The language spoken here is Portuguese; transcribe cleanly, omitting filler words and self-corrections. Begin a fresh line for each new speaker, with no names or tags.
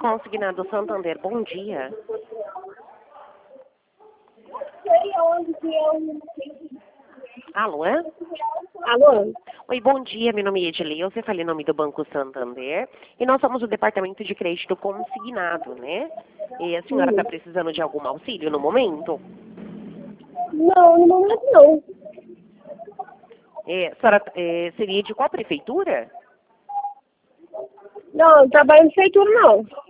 Consignado Santander, bom dia. Alô?
Alô?
Oi, bom dia, meu nome é Edileuza, eu falei em nome do Banco Santander e nós somos o departamento de crédito consignado, né? E a senhora está precisando de algum auxílio no momento?
Não, no momento não.
A senhora seria de qual prefeitura?
Não, trabalho em prefeitura não.